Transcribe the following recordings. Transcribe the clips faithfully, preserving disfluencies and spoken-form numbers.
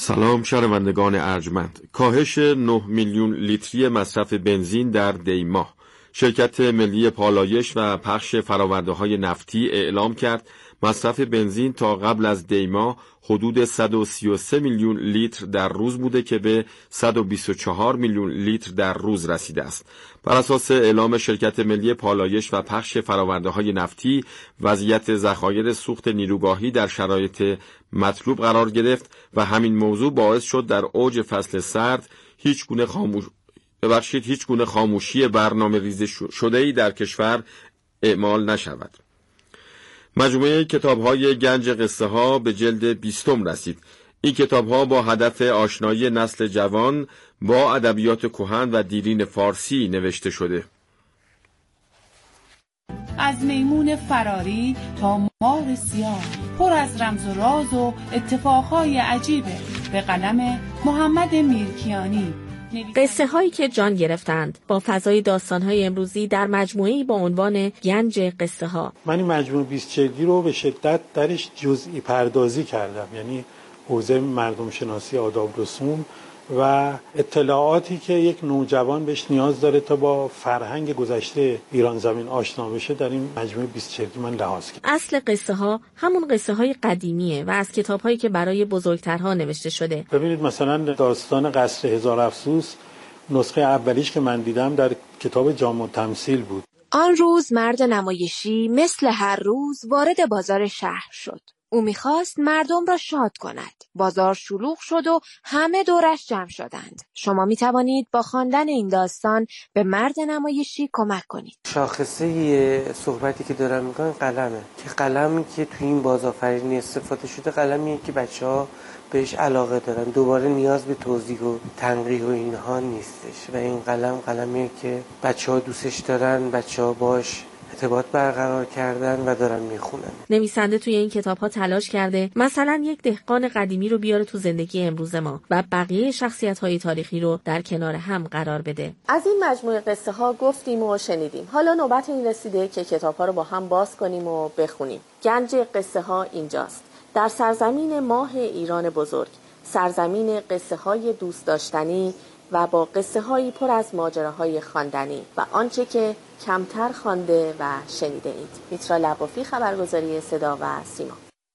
سلام شنوندگان ارجمند. کاهش نه میلیون لیتری مصرف بنزین در دی ماه. شرکت ملی پالایش و پخش فرآورده‌های نفتی اعلام کرد مصرف بنزین تا قبل از دی ماه حدود صد و سی و سه میلیون لیتر در روز بوده که به صد و بیست و چهار میلیون لیتر در روز رسیده است. بر اساس اعلام شرکت ملی پالایش و پخش فرآورده‌های نفتی، وضعیت ذخایر سوخت نیروگاهی در شرایط مطلوب قرار گرفت و همین موضوع باعث شد در اوج فصل سرد هیچ گونه خاموش ببخشید هیچ گونه خاموشی برنامه‌ریزی شده‌ای در کشور اعمال نشود. مجموعه کتاب‌های گنج قصه‌ها به جلد بیستم رسید. این کتاب‌ها با هدف آشنایی نسل جوان با ادبیات کهن و دیرین فارسی نوشته شده. از میمون فراری تا مار سیاه، پر از رمز و راز و اتفاقهای عجیبه. به قلم محمد میرکیانی. قصه هایی که جان گرفتند با فضای داستان های امروزی در مجموعه‌ای با عنوان گنج قصه ها. من این مجموعه بیست جلدی رو به شدت درش جزئی پردازی کردم، یعنی حوزه مردم شناسی، آداب رسوم و اطلاعاتی که یک نوجوان بهش نیاز داره تا با فرهنگ گذشته ایران زمین آشنا بشه در این مجموعه بیست جلدی من لحاظ کردم. اصل قصه ها همون قصه های قدیمیه و از کتاب هایی که برای بزرگترها نوشته شده. ببینید مثلا داستان قصر هزار افسوس نسخه اولیش که من دیدم در کتاب جامع التمثیل بود. آن روز مرد نمایشی مثل هر روز وارد بازار شهر شد. او میخواست مردم را شاد کند. بازار شلوغ شد و همه دورش جمع شدند. شما میتوانید با خواندن این داستان به مرد نمایشی کمک کنید. شاخصه صحبتی که دارم میکنم قلمه که قلمی که توی این بازآفرینی استفاده شده قلمیه که بچه‌ها بهش علاقه دارن. دوباره نیاز به توضیح و تنقیح و اینها نیستش و این قلم قلمیه که بچه‌ها دوستش دارن، بچه‌ها باش ارتباط برقرار کردن و دارن میخونن. نویسنده توی این کتاب‌ها تلاش کرده مثلا یک دهقان قدیمی رو بیاره تو زندگی امروز ما و بقیه شخصیت‌های تاریخی رو در کنار هم قرار بده. از این مجموعه قصه ها گفتیم و شنیدیم. حالا نوبت این رسیده که کتاب‌ها رو با هم باز کنیم و بخونیم. گنج قصه ها اینجاست. در سرزمین ماه ایران بزرگ، سرزمین قصه های دوست داشتنی و با قصه هایی پر از ماجراهای خواندنی و آنچه که کمتر خوانده و شنیده اید. میترا لبافی، خبرگزاری صدا و سیما.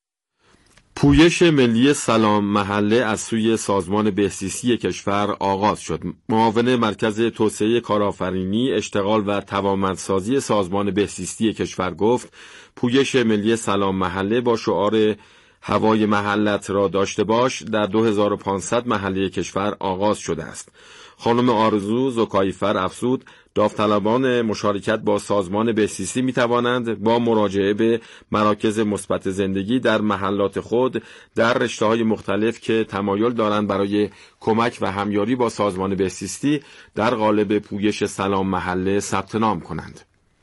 پویش ملی سلام محله از سوی سازمان بهزیستی کشور آغاز شد. معاون مرکز توسعه کارآفرینی، اشتغال و توانمندسازی سازمان بهزیستی کشور گفت پویش ملی سلام محله با شعار هوای محلت را داشته باش در دو هزار و پانصد محله کشور آغاز شده است. خانم آرزو زکایفر افزود داوطلبان مشارکت با سازمان بهزیستی می توانند با مراجعه به مراکز مثبت زندگی در محلات خود در رشته‌های مختلف که تمایل دارند برای کمک و همیاری با سازمان بهزیستی در قالب پویش سلام محله ثبت نام کنند.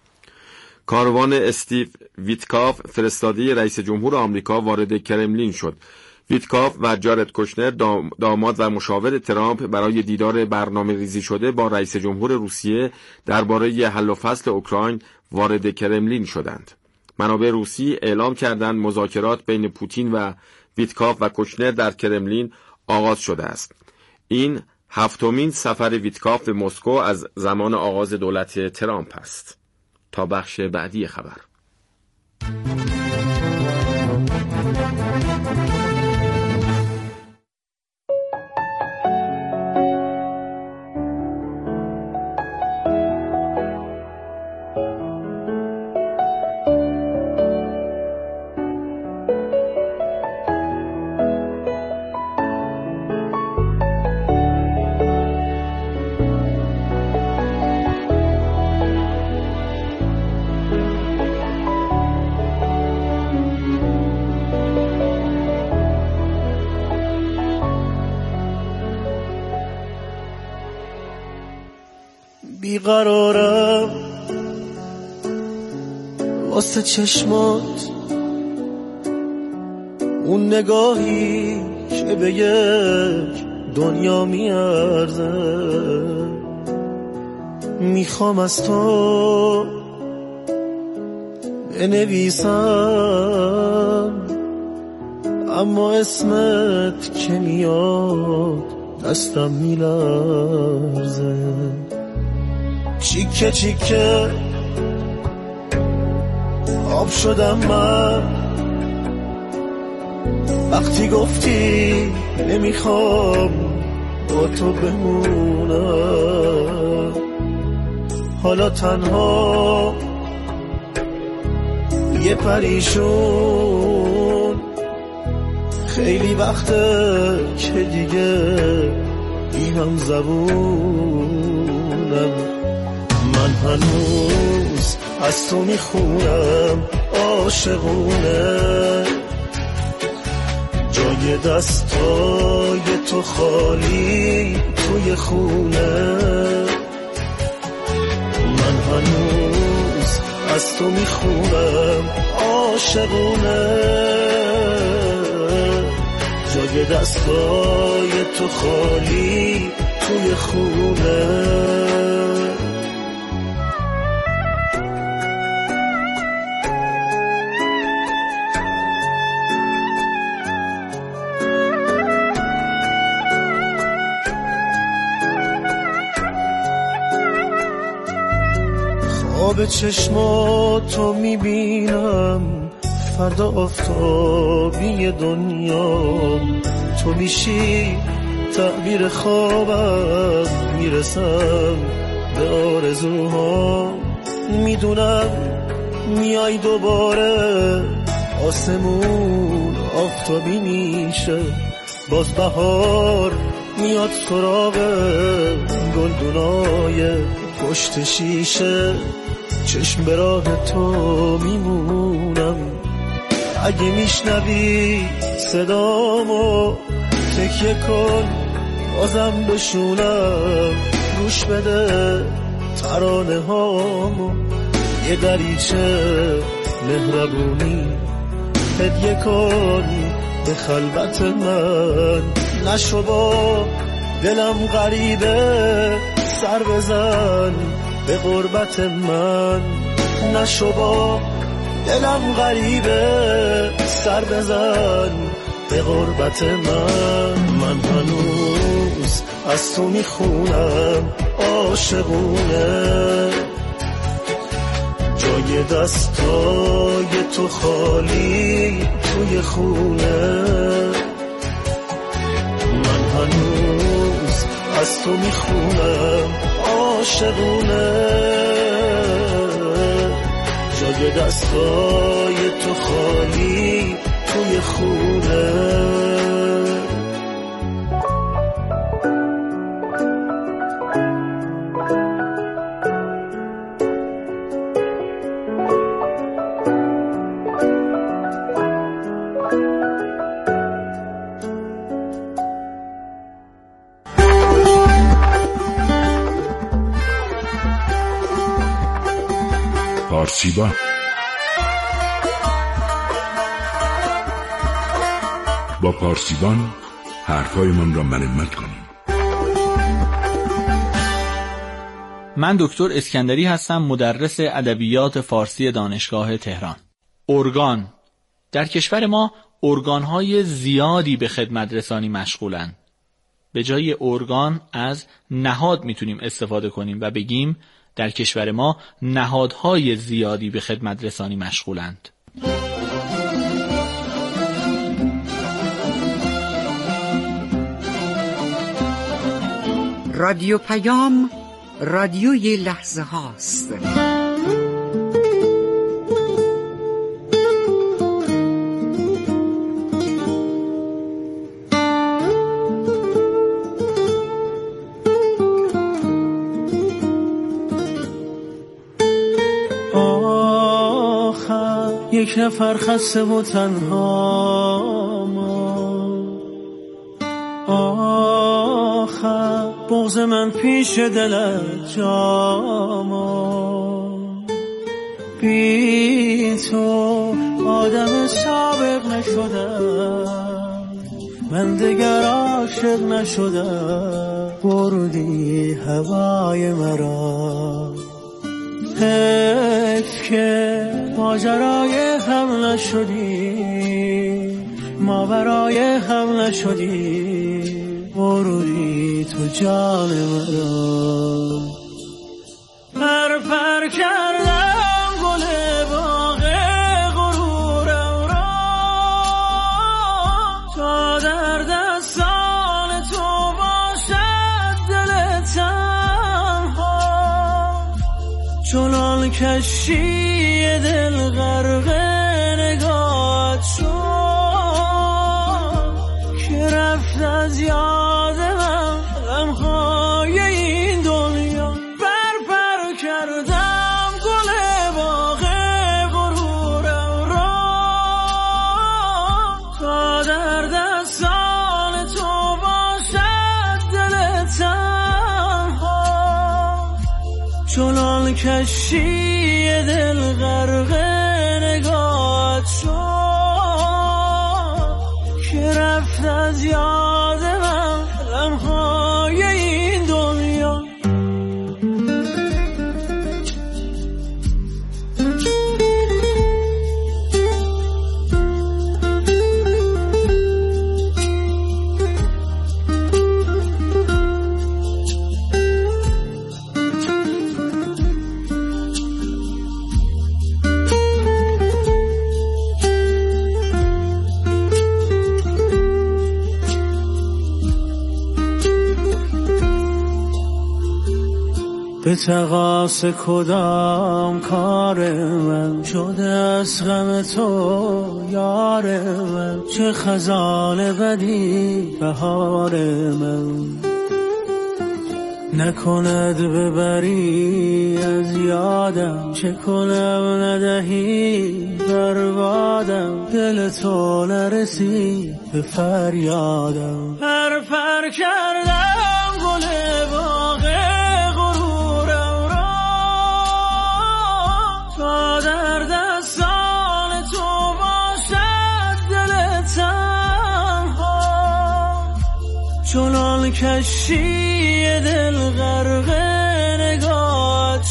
کاروان استیو ویتکاف فرستاده رئیس جمهور آمریکا وارد کرملین شد. ویتکاف و جارد کوشنر داماد و مشاور ترامپ برای دیدار برنامه ریزی شده با رئیس جمهور روسیه درباره حل و فصل اوکراین وارد کرملین شدند. منابع روسی اعلام کردند مذاکرات بین پوتین و ویتکاف و کوشنر در کرملین آغاز شده است. این هفتمین سفر ویتکاف به مسکو از زمان آغاز دولت ترامپ است. تا بخش بعدی خبر. بیقرارم واسه چشمات، اون نگاهی که به یک دنیا میارزه. میخوام از تو بنویسم اما اسمت که میاد دستم میلرزه. چیکه چیکه آب شدم من وقتی گفتی نمیخوام با تو بمونم. حالا تنها یه پریشون، خیلی وقته که دیگه اینم زبونم. من هنوز از تو میخونم عاشقونه، جای دستای تو خالی توی خونه. من هنوز از تو میخونم عاشقونه، جای دستای تو خالی توی خونه. خواب چشماتو میبینم، فردا آفتابی دنیا تو میشی تعبیر خوابم، میرسم به آرزوها. میدونم میای دوباره، آسمون آفتابی میشه، باز بهار میاد سراغ گلدونای پشت شیشه. چشم به راه تو میمونم، اگه میشنوی صدامو تکیه کن بازم بشونم. گوش بده ترانه هامو، یه دریچه مهربونی هدیه کن به خلوت من. نشو با دلم غریبه سر بزن به غربت من. نشو با دلم غریبه سر بزن به غربت من. من هنوز از تو میخونم عاشقونه، جای دستای تو خالی توی خونه. من هنوز از تو میخونم عاشقونه، جای دستای تو خالی توی خونه. پارسیبان با پارسیبان حرفایمان را مرمت کنیم. من دکتر اسکندری هستم، مدرس ادبیات فارسی دانشگاه تهران. ارگان در کشور ما ارگان‌های زیادی به خدمت رسانی مشغولند. به جای ارگان از نهاد میتونیم استفاده کنیم و بگیم در کشور ما نهادهای زیادی به خدمت رسانی مشغولند. رادیو پیام، رادیوی لحظه هاست. یک نفر خسته و تنها ما، آخر بغض من پیش دلت جاما. بی تو آدم سابق نشدم، من دگر عاشق نشدم. بردی هوای مرا، حیف که ماجرای هم نشدی. ما برای هم نشدیم، ورودی تو جان من. پر پر کردم گل باغ غرورم را، تا در دستان تو باشد دل تنها. چنان کشتی دل غرق نگاهت شد که رفت از یاد من لمحه‌های این دنیا. پر پر کردم گل باغ غرورم را، تا در دستان تو باشد دل تنها. چنان کشتی دل غرق نگاهت شد که رفت از یاد من لمحه‌های این دنیا. به تقاص کدام کار من شده از غم تو یار من، چه خزان بدی بهار من. نکند ببری از یادم، چه کنم ندهی بربادم. دل تو نرسی به فریادم. پر پر کردم گل باغ غرورم را، تا در دستان تو باشد دل تنها. چنان کشتی دل غرق نگاهت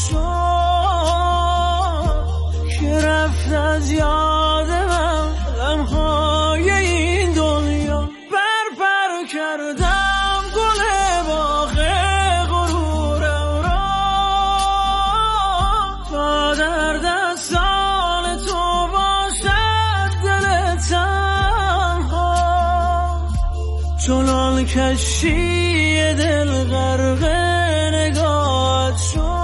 شد که رفت از یاد من لمحه‌های این دنیا. پر پر کردم گل باغ غرورم را، تا در دستان تو باشد دل تنها. چنان کشتی دل غرق نگاهت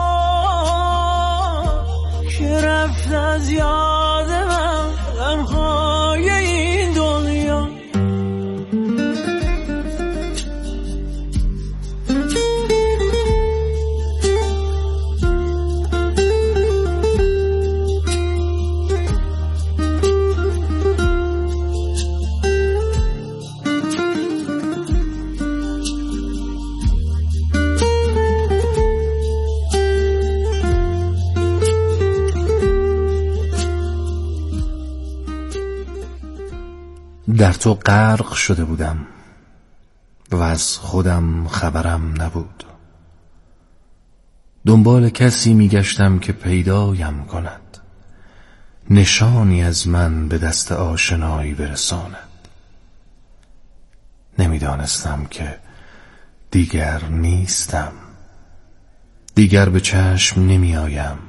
شد که رفت از یاد من لمحه‌های این دنیا. در تو غرق شده بودم و از خودم خبرم نبود. دنبال کسی میگشتم که پیدایم کند، نشانی از من به دست آشنایی برساند. نمیدانستم که دیگر نیستم، دیگر به چشم نمیآیم.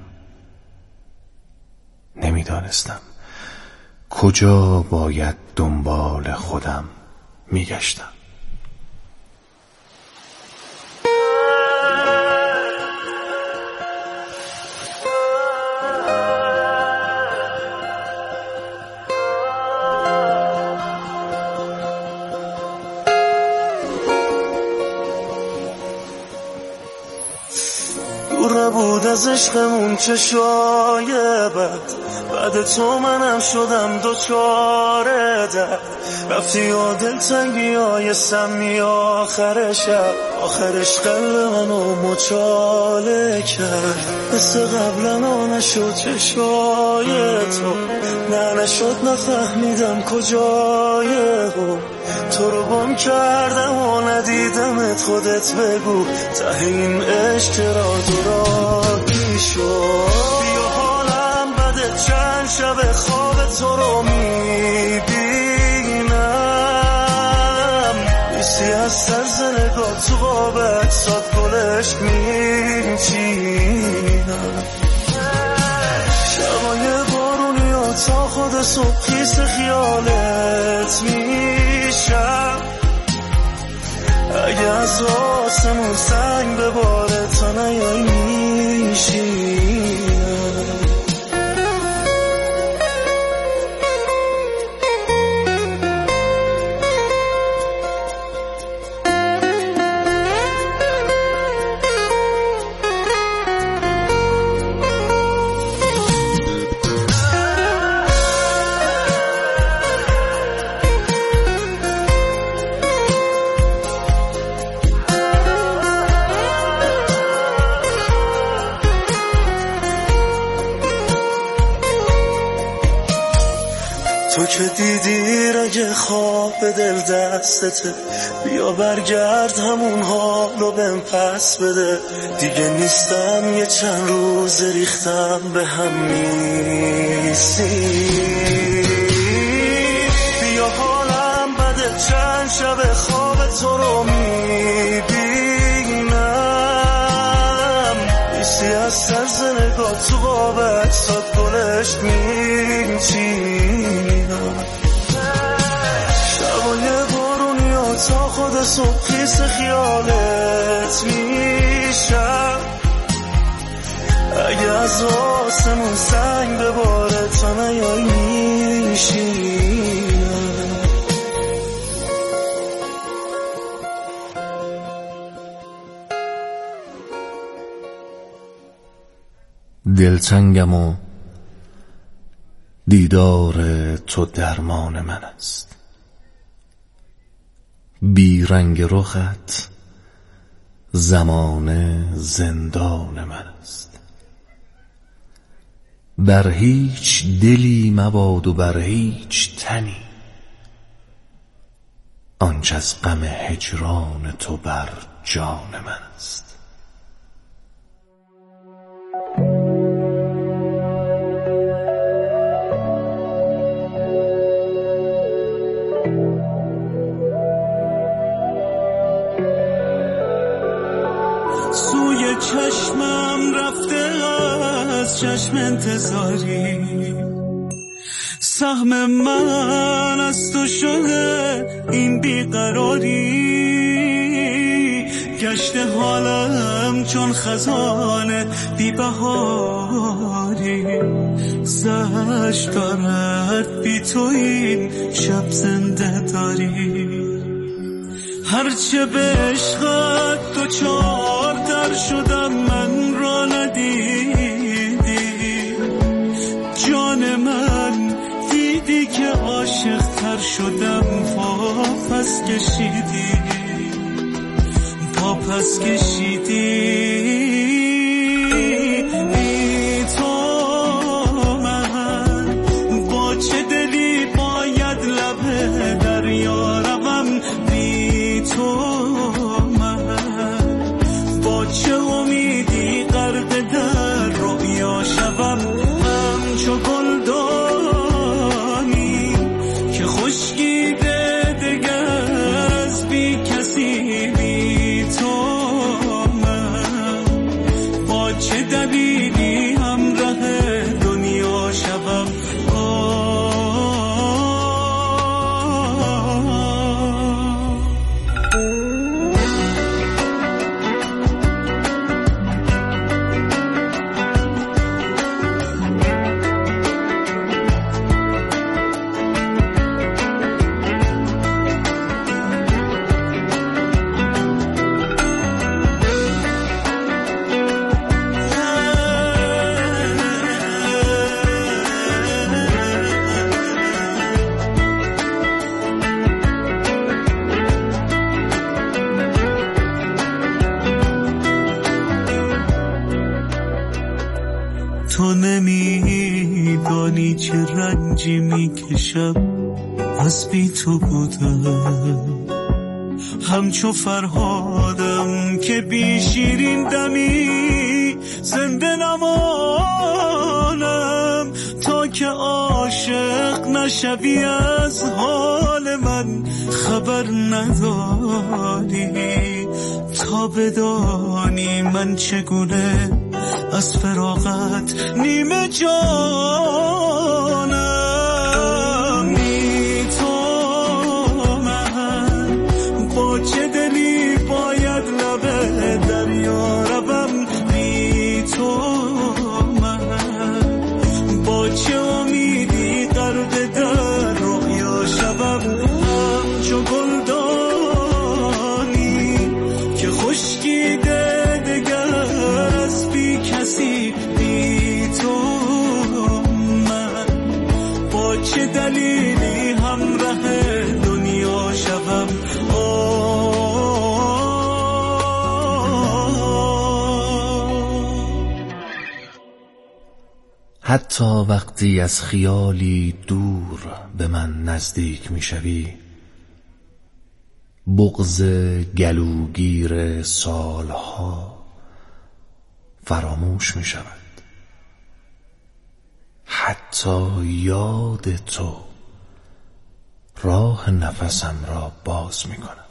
نمیدانستم کجا باید دنبال خودم میگشتم. دور بود از عشقمون چشای بد، بعد تو منم شدم دوچاره درد. رفتی و دلتنگی های سمی آخر شب، آخرش قلب منو مچاله کرد. مثل قبلا نشد چشای تو، نه نشد نفهمیدم کجای بود. تو رو گم کردم و ندیدمت، خودت بگو ته این عشق چرا دورادی شد. بیا حالم بده، چند شب خواب تو رو میبینم، از سرز نگاه تو قاب عکسات گلش میچینم. شبای بارونی ها تا خود صبح خیس خیالت میشم. اگه از آسمون سنگ بباره تا نیای میشینم. تو که دیدی رگ خواب به دل دستته، بیا برگرد همون حالو بهم پس بده. دیگه نیستم یه چند روز ریختم به هم نیستی. بیا حالم بده چند شب خواب تو رو میبینم. بیستی از سرز نگاه تو قاب عکسات گلش میچینم. شبای بارونی ها تا خود صبح خیس خیالت میشم. اگه از آسمون سنگ بباره تا نیای میشینم. دلتنگم و دیدار تو درمان من است. بی رنگ رخت زمانه زندان من است. بر هیچ دلی مباد و بر هیچ تنی آنچه از غم هجران تو بر جان من است. سوی چشمم رفته از چشم انتظاری، سهم من از تو شده این بیقراری. گشت حالم چون خزانه بی بهاری، زش دارد بی تو این شب زنده داری. هرچه به عشقت تو چارتر شدم من را ندیدی. جان من دیدی که عاشق تر شدم پا پس کشیدی، پا پس کشیدی. تو من با چه دلی باید لب دریا روم. تو من با چه امیدی غرق در رویا شوم. همچو گلدانی که خشکیده دگر از بی کسی. بی تو من با چه دلیلی همراه دنیا شوم. تو نمیدانی چه رنجی میکشم از بی تو بودم. همچو فرهادم که بی شیرین دمی زنده نمانم. تا که عاشق نشوی از حال من خبر نداری، تا بدانی من چگونه از فراقت نیمه جانم. بی تو من با چه دلی باید لب دریا روم، بی تو من با چه امیدی غرق در رویا شوم. همچو گلدانی که خشکیده دگر از بی کسی، بی تو من با چه دلیلی همراه دنیا شوم. حتی وقتی از خیالی دور به من نزدیک می شوی، بغض گلوگیر سالها فراموش می شود. حتی یاد تو راه نفسم را باز می کند.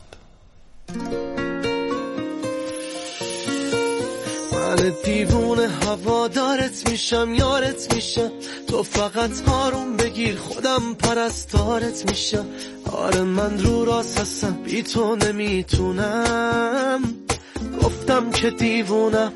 من دیوونه هوادارت میشم، یارت میشم، تو فقط آروم بگیر خودم پرستارت میشم. آره من رو راست هستم، بی تو نمیتونم، گفتم که دیوونم.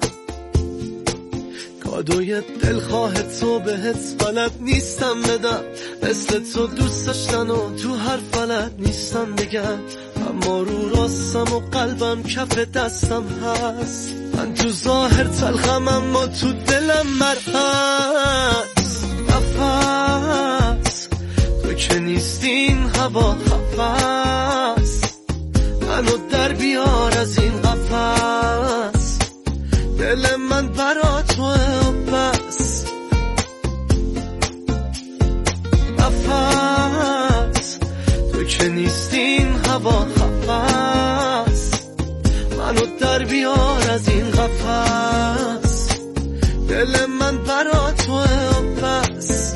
کادوی دلخواه تو بهت بلد نیستم بدم، مثل تو دوست داشتن و تو هر فلد نیستم بگم. اما رو راستم و قلبم کف دستم هست. من تو ظاهر تلخم اما تو دلم مرهست. نفس تو که نیستین هوا خفست، منو در بیار از این قفس. دل من برا توه بس. نفس تو که نیستین هوا خفست، منو در بیار از این قفس. دل من برا توه بس.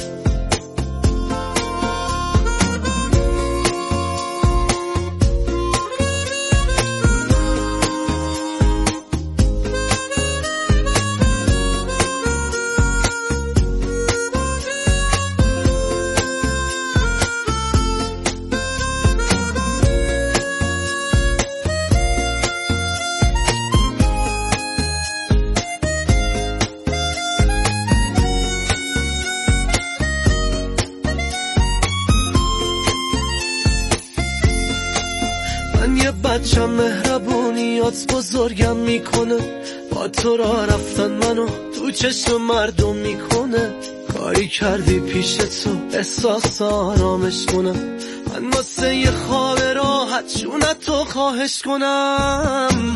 بچم مهربونیات بزرگم میکنه، با تو را رفتن منو تو چشم مردم میکنه. کاری کردی پیش تو احساس آرامش کنم، من واسه یه خواب راحت چونت تو خواهش کنم.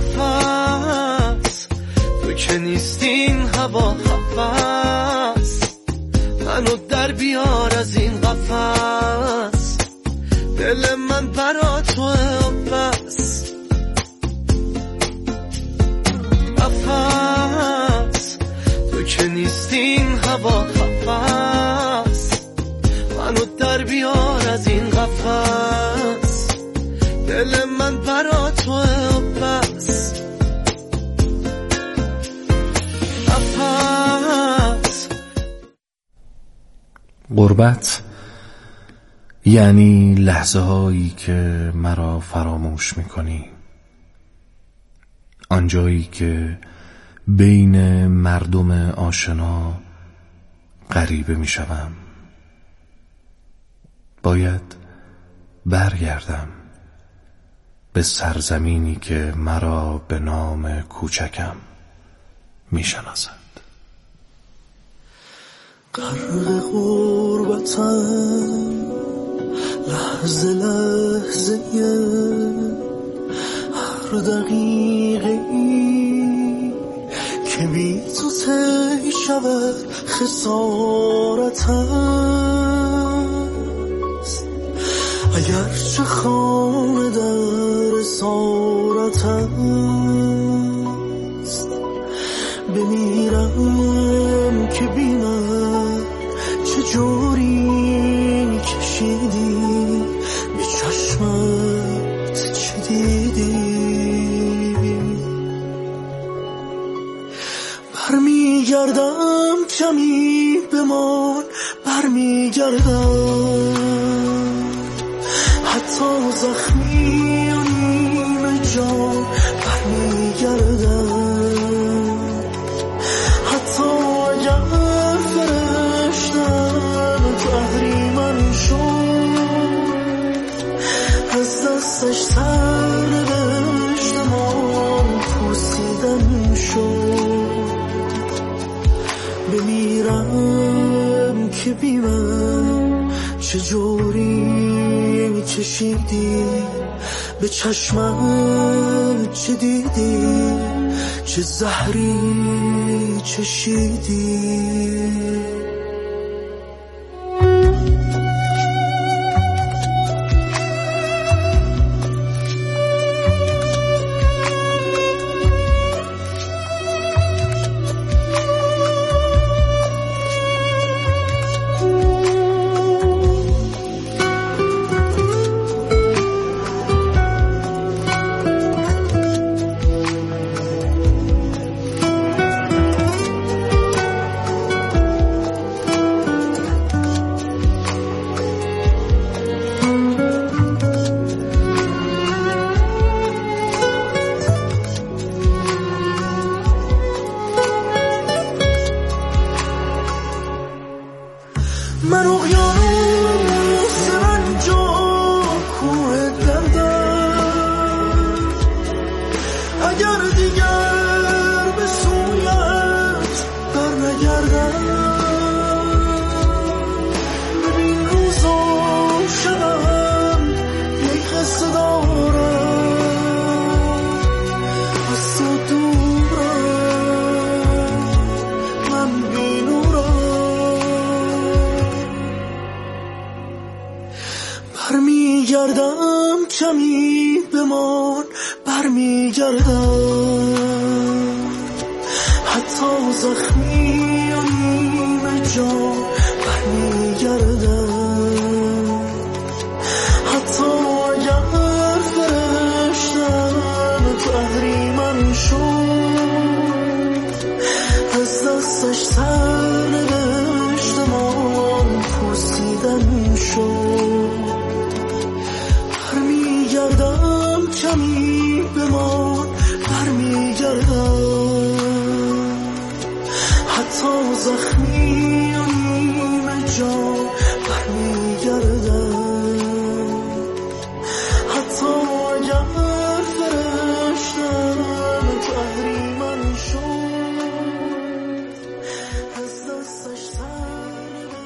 نفس تو که نیستین هوا خفست، منو در بیار از این قفس. دل من برا توه بس. نفس تو که نیستین هوا خفست، منو در بیار از این قفس. دل من برا توه بس. نفس غربت یعنی لحظه هایی که مرا فراموش میکنی، آنجایی که بین مردم آشنا غریبه میشوم. باید برگردم به سرزمینی که مرا به نام کوچکم میشناسد. غرق غربتم لحظه لحظه هر دقیقه ای که بی تو تی شود خسارت است. اگر چه خانه در اسارت است، بمیرم که بی من چه کمی بمان برمیگردم، حتی زخمی و نیمه جان برمیگردم، حتی اگر فرشتن تحریمن شد، از دستش سر نوشتمان پوسیدن شد. بمیرم که بی من چجوری چشیدی، به چشمم چه دیدی، چه زهری چشیدی. من اقیانوس رنج و کوه دردم، اگر دیگر به سویت بر نگردم، ببین روز و شبم یک قصه دارم، از تو دورم من برمیگردم، کمی بمان برمیگردم، حتی زخمی و نیمه جان برمیگردم، حتی اگر فرشتن تحریمن شد، از دستش سر نوشتمان پوسیدن شد. برمیگردم، کمی بمان برمیگردم، حتی زخمی و نیمه جان برمیگردم، حتی اگر فرشتن تحریمن شد، از دستش سر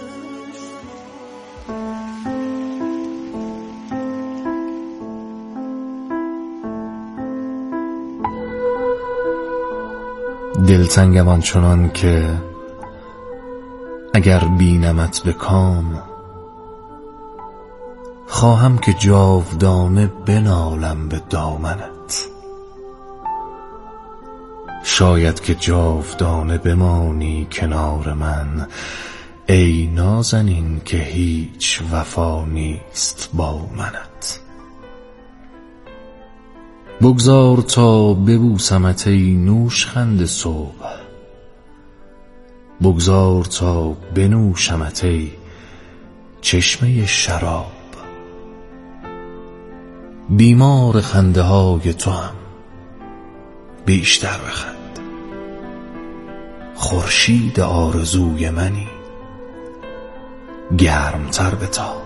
دلتنگم آنچنان که اگر بینمت به کام، خواهم که جاودانه بنالم به دامنت. شاید که جاودانه بمانی کنار من، ای نازنین که هیچ وفا نیست با منت. بگذار تا ببوسمت ای نوشخند صبح، بگذار تا بنوشمت ای چشمه شراب. بیمار خنده های تو هم بیشتر بخند، خورشید آرزوی منی گرمتر بتاب.